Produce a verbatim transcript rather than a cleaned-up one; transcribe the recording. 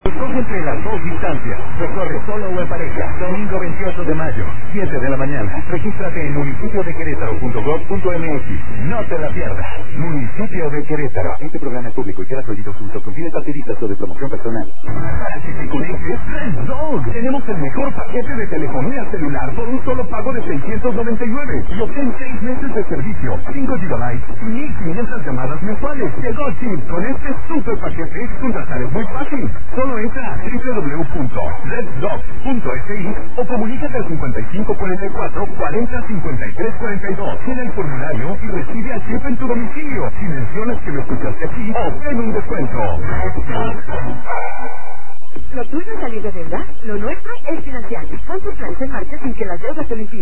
Escoge entre las dos distancias. Recorre solo o en pareja. Domingo veintiocho de mayo, siete de la mañana. Regístrate en municipio de querétaro punto gov punto m x. No te la pierdas. Municipio de Querétaro. Este programa es público y queda prohibido su uso con fines partidistas o de promoción personal. Para que te conectes, Red Dog. Tenemos el mejor paquete de telefonía celular por un solo pago de seiscientos noventa y nueve y obtén seis meses de servicio, cinco gigabytes y mil quinientas llamadas mensuales. Llegó Chip. Con este super paquete, contratar es muy fácil. Solo entra a w w w punto red dog punto s i o comunícate al cincuenta y cinco cuarenta y cuatro cuarenta cincuenta y tres cuarenta y dos. Llena el formulario y recibe a Chip en tu domicilio. Si mencionas que lo escuchaste aquí, obtén un descuento. ¿Lo tuyo es salir de deuda? Lo nuestro es financiar. Pon tu plan en marcha sin que las deudas te lo impidan.